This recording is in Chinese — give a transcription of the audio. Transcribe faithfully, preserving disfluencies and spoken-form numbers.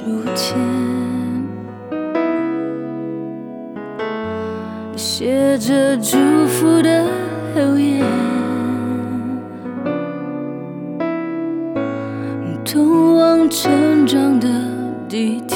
书签，写着祝福的留言，通往成长的地铁。